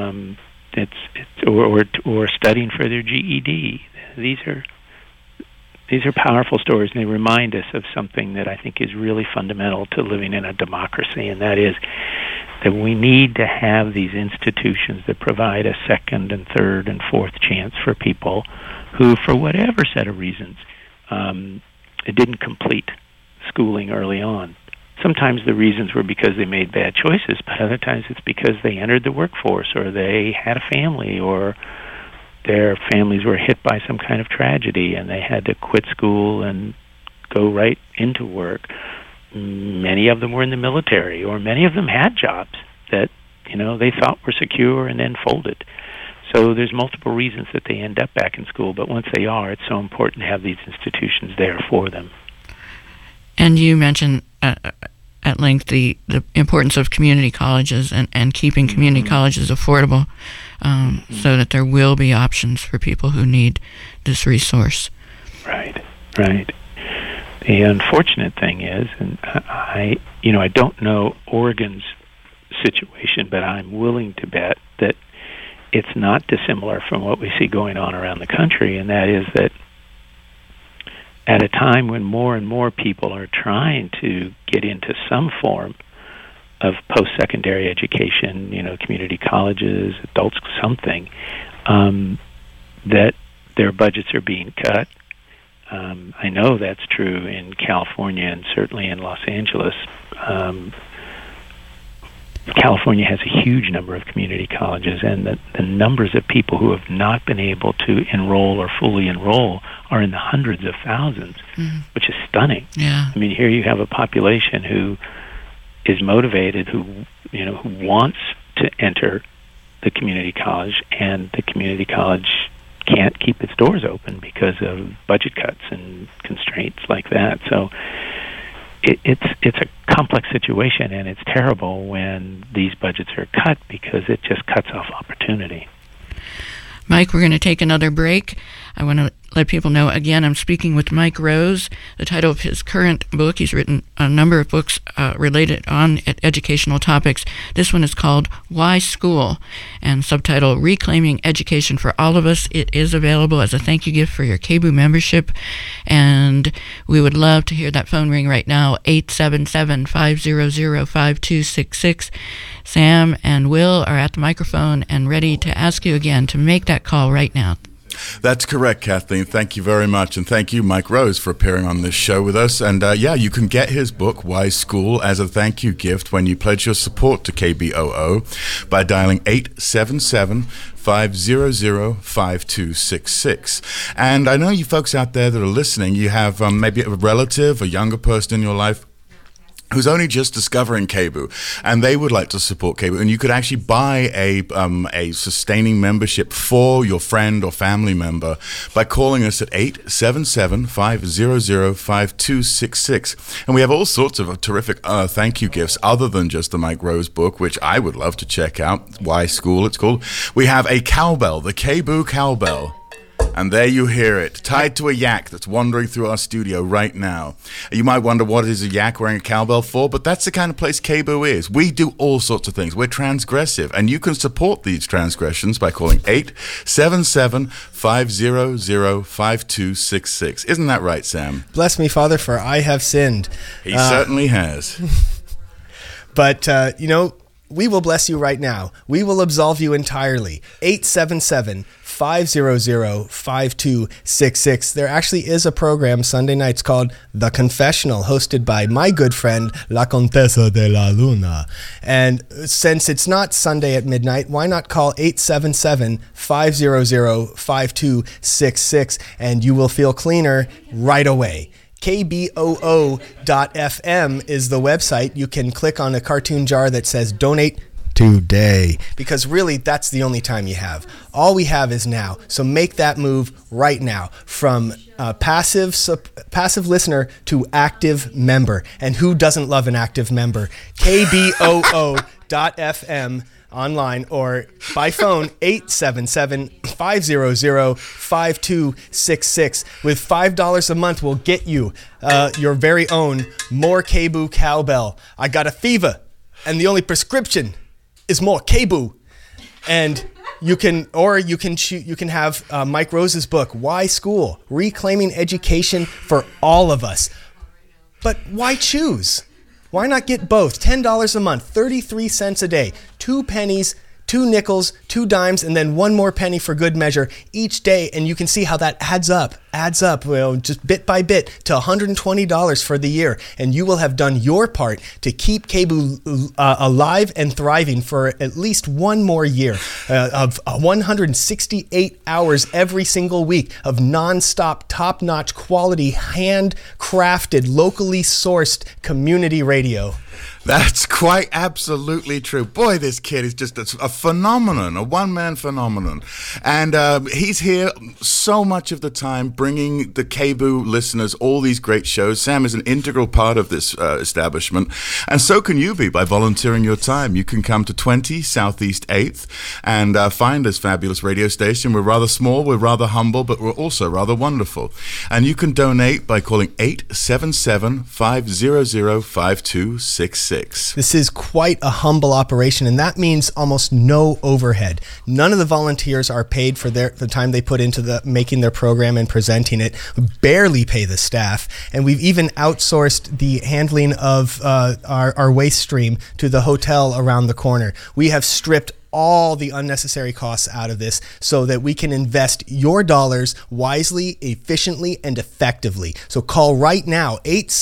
or studying for their GED. These are powerful stories, and they remind us of something that I think is really fundamental to living in a democracy, and that is that we need to have these institutions that provide a second and third and fourth chance for people who, for whatever set of reasons, didn't complete schooling early on. Sometimes the reasons were because they made bad choices, but other times it's because they entered the workforce, or they had a family, or their families were hit by some kind of tragedy and they had to quit school and go right into work. Many of them were in the military, or many of them had jobs that they thought were secure and then folded. So there's multiple reasons that they end up back in school, but once they are, it's so important to have these institutions there for them. And you mentioned at length the importance of community colleges and keeping community colleges affordable, so that there will be options for people who need this resource. Right. The unfortunate thing is, and I don't know Oregon's situation, but I'm willing to bet that it's not dissimilar from what we see going on around the country, and that is that at a time when more and more people are trying to get into some form of post-secondary education, community colleges, adults, something, that their budgets are being cut. I know that's true in California and certainly in Los Angeles. California has a huge number of community colleges, and the numbers of people who have not been able to enroll or fully enroll are in the hundreds of thousands, which is stunning. Yeah. I mean, here you have a population who is motivated, who wants to enter the community college, and the community college can't keep its doors open because of budget cuts and constraints like that. So it's a complex situation, and it's terrible when these budgets are cut because it just cuts off opportunity. Mike, we're going to take another break. I want to let people know, again, I'm speaking with Mike Rose. The title of his current book, he's written a number of books related on educational topics. This one is called Why School, and subtitle Reclaiming Education for All of Us. It is available as a thank you gift for your KBOO membership, and we would love to hear that phone ring right now, 877-500-5266. Sam and Will are at the microphone and ready to ask you again to make that call right now. That's correct, Kathleen. Thank you very much. And thank you, Mike Rose, for appearing on this show with us. And you can get his book, Why School, as a thank you gift when you pledge your support to KBOO by dialing 877-500-5266. And I know you folks out there that are listening, you have maybe a relative, a younger person in your life who's only just discovering KBOO, and they would like to support KBOO, and you could actually buy a sustaining membership for your friend or family member by calling us at 877-500-5266. And we have all sorts of terrific thank you gifts other than just the Mike Rose book, which I would love to check out. Why School, it's called. We have a cowbell, the KBOO cowbell. And there you hear it, tied to a yak that's wandering through our studio right now. You might wonder what is a yak wearing a cowbell for, but that's the kind of place KBOO is. We do all sorts of things. We're transgressive, and you can support these transgressions by calling 877-500-5266. Isn't that right, Sam? Bless me, Father, for I have sinned. He certainly has. But, we will bless you right now. We will absolve you entirely. 877-500-5266. There actually is a program Sunday nights called The Confessional, hosted by my good friend, La Contessa de la Luna. And since it's not Sunday at midnight, why not call 877-500-5266, and you will feel cleaner right away. KBOO.FM is the website. You can click on a cartoon jar that says donate today, because really that's the only time you have. All we have is now. So make that move right now from passive listener to active member. And who doesn't love an active member? KBOO.FM online or by phone 877-500-5266. With $5 a month, we'll get you your very own More KBOO cowbell. I got a fever, and the only prescription is more KBOO. And you can have Mike Rose's book, Why School? Reclaiming Education for All of Us. But why choose? Why not get both? $10 a month, 33 cents a day, 2 pennies, 2 nickels, 2 dimes, and then 1 more penny for good measure each day. And you can see how that adds up, just bit by bit to $120 for the year. And you will have done your part to keep KBOO alive and thriving for at least 1 more year of 168 hours every single week of nonstop, top-notch quality, handcrafted, locally sourced community radio. That's quite absolutely true. Boy, this kid is just a phenomenon, a one-man phenomenon. And he's here so much of the time bringing the KBOO listeners all these great shows. Sam is an integral part of this establishment. And so can you be by volunteering your time. You can come to 20 Southeast 8th and find this fabulous radio station. We're rather small, we're rather humble, but we're also rather wonderful. And you can donate by calling 877-500-5266. This is quite a humble operation, and that means almost no overhead. None of the volunteers are paid for the time they put into making their program and presenting it. We barely pay the staff, and we've even outsourced the handling of our waste stream to the hotel around the corner. We have stripped all the unnecessary costs out of this so that we can invest your dollars wisely, efficiently, and effectively. So call right now,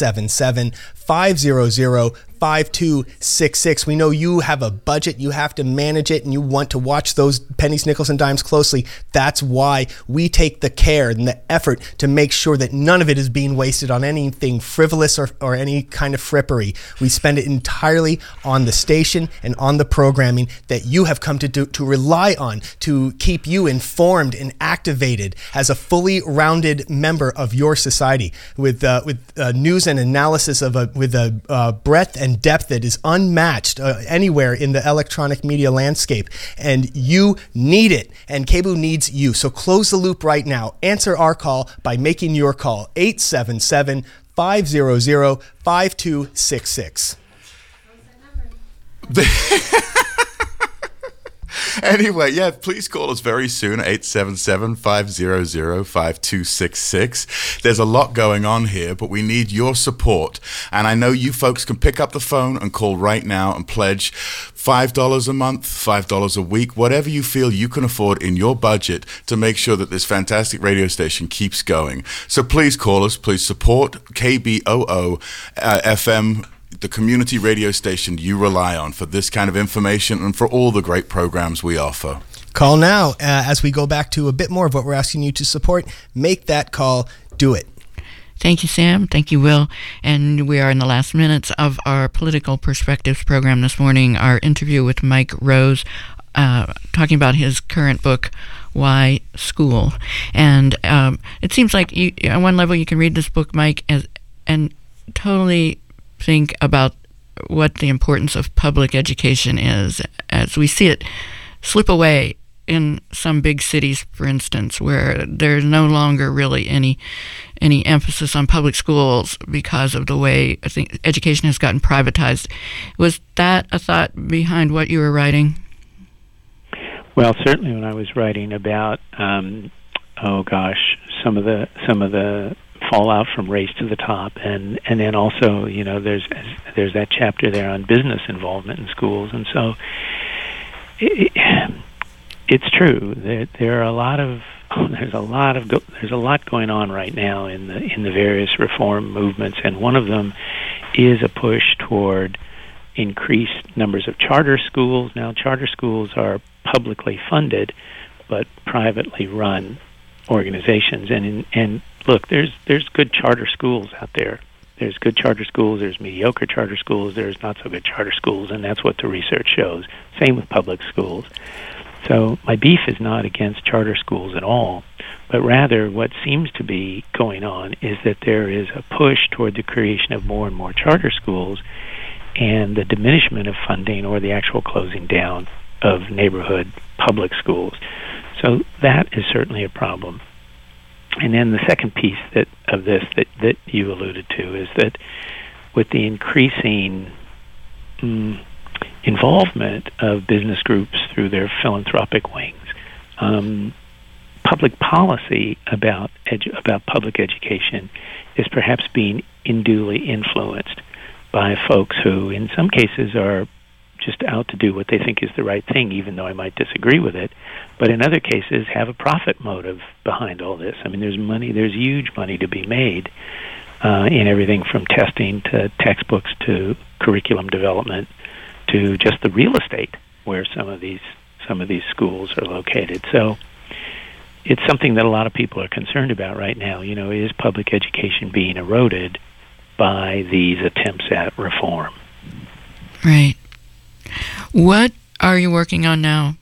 877-500-5266. We know you have a budget, you have to manage it, and you want to watch those pennies, nickels, and dimes closely. That's why we take the care and the effort to make sure that none of it is being wasted on anything frivolous or any kind of frippery. We spend it entirely on the station and on the programming that you have come to rely on to keep you informed and activated as a fully rounded member of your society with news and analysis with a breadth and depth that is unmatched anywhere in the electronic media landscape. And you need it, and KBOO needs you. So close the loop right now. Answer our call by making your call, 877-500-5266. Anyway, yeah, please call us very soon, 877-500-5266. There's a lot going on here, but we need your support. And I know you folks can pick up the phone and call right now and pledge $5 a month, $5 a week, whatever you feel you can afford in your budget to make sure that this fantastic radio station keeps going. So please call us, please support KBOO FM, the community radio station you rely on for this kind of information and for all the great programs we offer. Call now as we go back to a bit more of what we're asking you to support. Make that call. Do it. Thank you, Sam. Thank you, Will. And we are in the last minutes of our Political Perspectives program this morning. Our interview with Mike Rose, talking about his current book, Why School. And it seems like on one level you can read this book, Mike, and totally think about what the importance of public education is as we see it slip away in some big cities, for instance, where there's no longer really any emphasis on public schools because of the way I think education has gotten privatized. Was that a thought behind what you were writing? Well, certainly when I was writing about some of the fallout from Race to the Top, and then also, you know, there's that chapter there on business involvement in schools, and so it's true that there's a lot going on right now in the various reform movements, and one of them is a push toward increased numbers of charter schools. Now, charter schools are publicly funded, but privately run organizations, and look, there's good charter schools out there. There's good charter schools, there's mediocre charter schools, there's not so good charter schools, and that's what the research shows. Same with public schools. So my beef is not against charter schools at all, but rather what seems to be going on is that there is a push toward the creation of more and more charter schools and the diminishment of funding or the actual closing down of neighborhood public schools. So that is certainly a problem. And then the second piece of this that you alluded to is that with the increasing involvement of business groups through their philanthropic wings, public policy about public education is perhaps being unduly influenced by folks who, in some cases, are just out to do what they think is the right thing, even though I might disagree with it. But in other cases, have a profit motive behind all this. I mean, there's huge money to be made in everything from testing to textbooks to curriculum development to just the real estate where some of these schools are located. So it's something that a lot of people are concerned about right now. You know, is public education being eroded by these attempts at reform? Right. What are you working on now?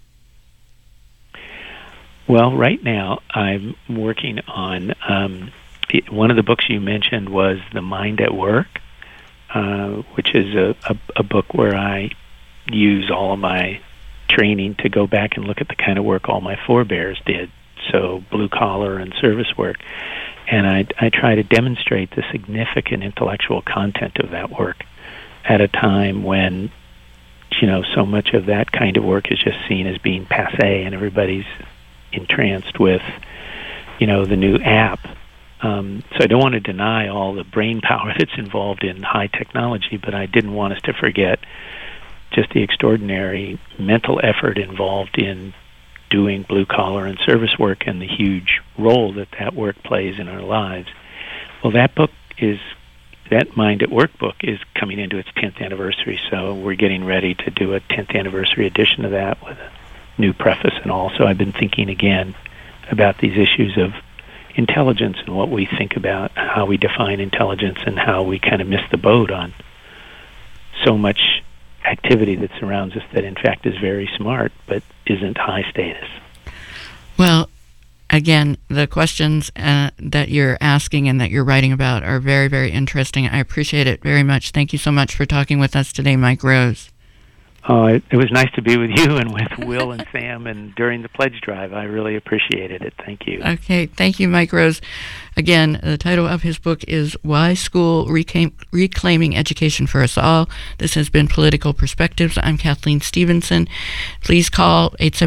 Well, right now I'm working on one of the books you mentioned was The Mind at Work, which is a book where I use all of my training to go back and look at the kind of work all my forebears did, so blue collar and service work. And I try to demonstrate the significant intellectual content of that work at a time when, you know, so much of that kind of work is just seen as being passé and everybody's entranced with, you know, the new app. So I don't want to deny all the brain power that's involved in high technology, but I didn't want us to forget just the extraordinary mental effort involved in doing blue-collar and service work and the huge role that work plays in our lives. Well, that Mind at Work book is coming into its 10th anniversary, so we're getting ready to do a 10th anniversary edition of that with a new preface and all. So I've been thinking again about these issues of intelligence and what we think about, how we define intelligence, and how we kind of miss the boat on so much activity that surrounds us that in fact is very smart but isn't high status. Well, again, the questions that you're asking and that you're writing about are very, very interesting. I appreciate it very much. Thank you so much for talking with us today, Mike Rose. It was nice to be with you and with Will and Sam and during the pledge drive. I really appreciated it. Thank you. Okay, thank you, Mike Rose. Again, the title of his book is Why School Reclaiming Education for Us All. This has been Political Perspectives. I'm Kathleen Stevenson. Please call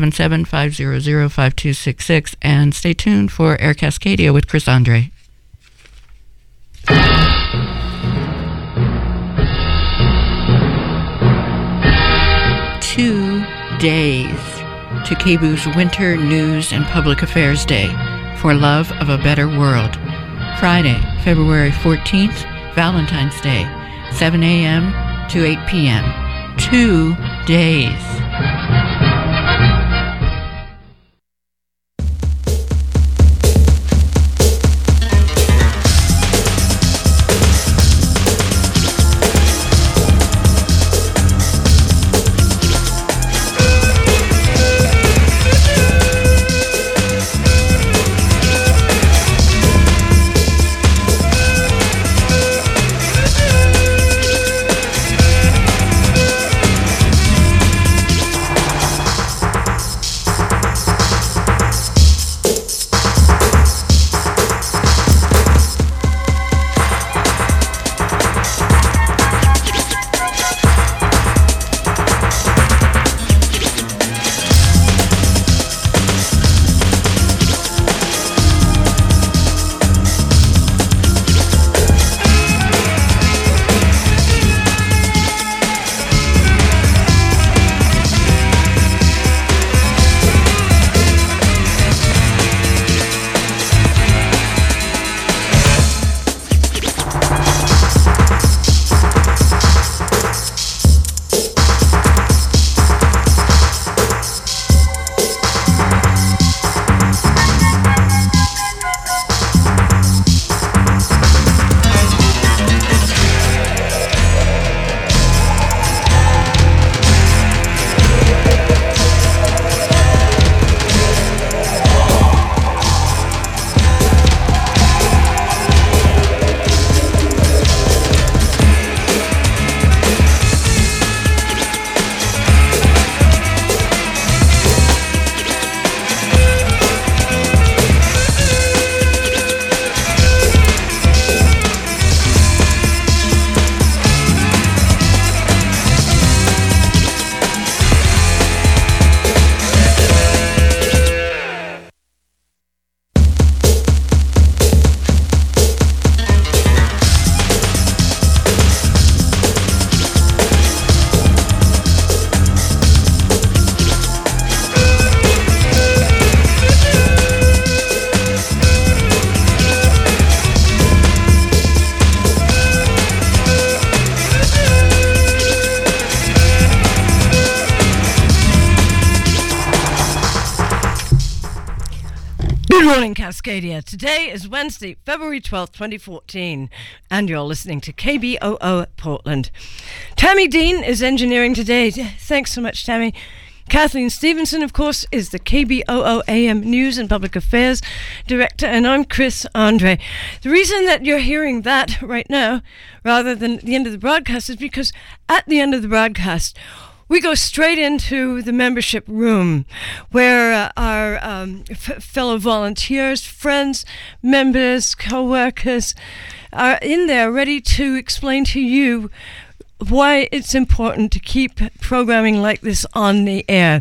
877-500-5266 and stay tuned for Air Cascadia with Chris Andre. 2 days to KBOO's Winter News and Public Affairs Day for Love of a Better World. Friday, February 14th, Valentine's Day, 7 a.m. to 8 p.m. 2 days. Good morning, Cascadia. Today is Wednesday, February 12th, 2014, and you're listening to KBOO Portland. Tammy Dean is engineering today. Thanks so much, Tammy. Kathleen Stevenson, of course, is the KBOO AM News and Public Affairs Director, and I'm Chris Andre. The reason that you're hearing that right now, rather than at the end of the broadcast, is because at the end of the broadcast, we go straight into the membership room where our fellow volunteers, friends, members, co-workers are in there ready to explain to you why it's important to keep programming like this on the air.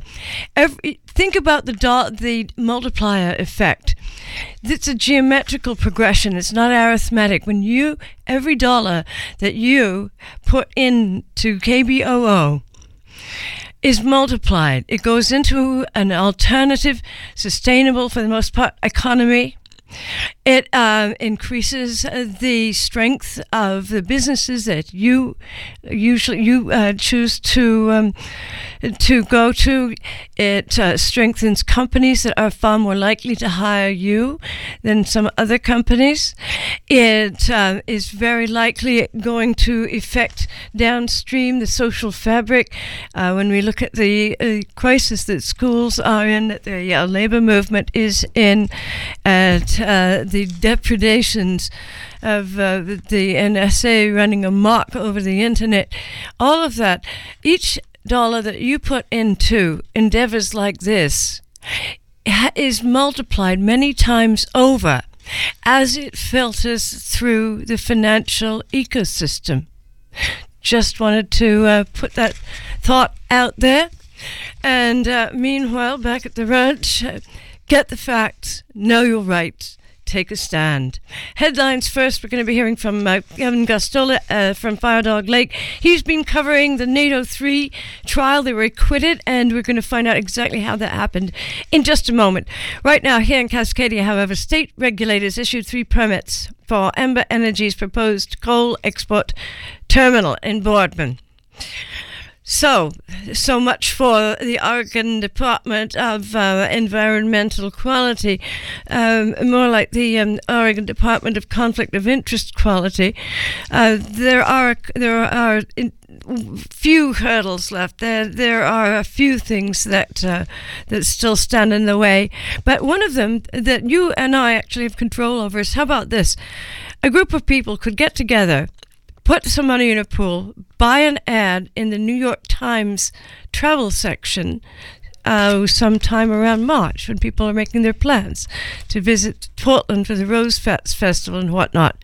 Think about the multiplier effect. It's a geometrical progression. It's not arithmetic. When every dollar that you put into KBOO is multiplied. It goes into an alternative, sustainable, for the most part, economy. It increases the strength of the businesses that you choose to go to. It strengthens companies that are far more likely to hire you than some other companies. It is very likely going to affect downstream the social fabric. When we look at the crisis that schools are in, that the labor movement is in, at the depredations of the NSA running amok over the internet, all of that, each dollar that you put into endeavors like this is multiplied many times over as it filters through the financial ecosystem. Just wanted to put that thought out there. And meanwhile, back at the ranch, get the facts, know your rights, take a stand. Headlines first. We're going to be hearing from Kevin Gosztola from Firedog Lake. He's been covering the NATO 3 trial. They were acquitted, and we're going to find out exactly how that happened in just a moment. Right now, here in Cascadia, however, state regulators issued 3 permits for Ember Energy's proposed coal export terminal in Boardman. So much for the Oregon Department of Environmental Quality, more like the Oregon Department of Conflict of Interest Quality. There are few hurdles left. There are a few things that still stand in the way. But one of them that you and I actually have control over is, how about this? A group of people could get together, put some money in a pool, buy an ad in the New York Times travel section sometime around March, when people are making their plans to visit Portland for the Rose Festival and whatnot.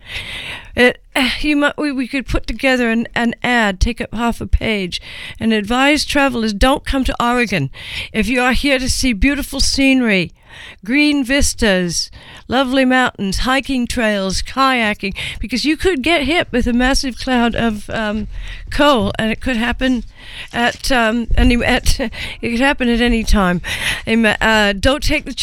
We could put together an ad, take up half a page, and advise travelers, don't come to Oregon. If you are here to see beautiful scenery, green vistas, lovely mountains, hiking trails, kayaking, because you could get hit with a massive cloud of coal, and it could happen at any time. Don't take the